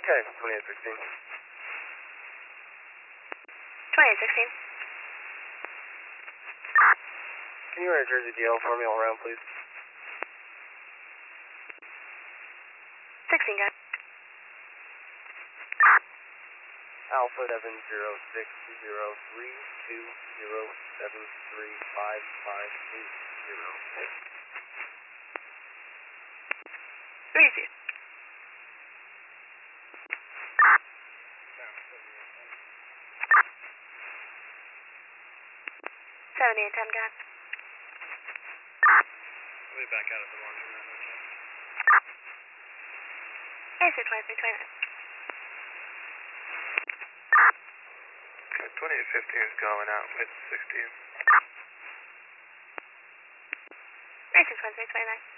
Okay, 2816. 2816. Can you run a Jersey DL for me all around, please? 16, guys. Alpha 7060320735580. Easy. Seventy and 10, guys. Let me back out of the laundromat, okay? AC 2329. Okay, 2815 is going out with 16. AC 2329.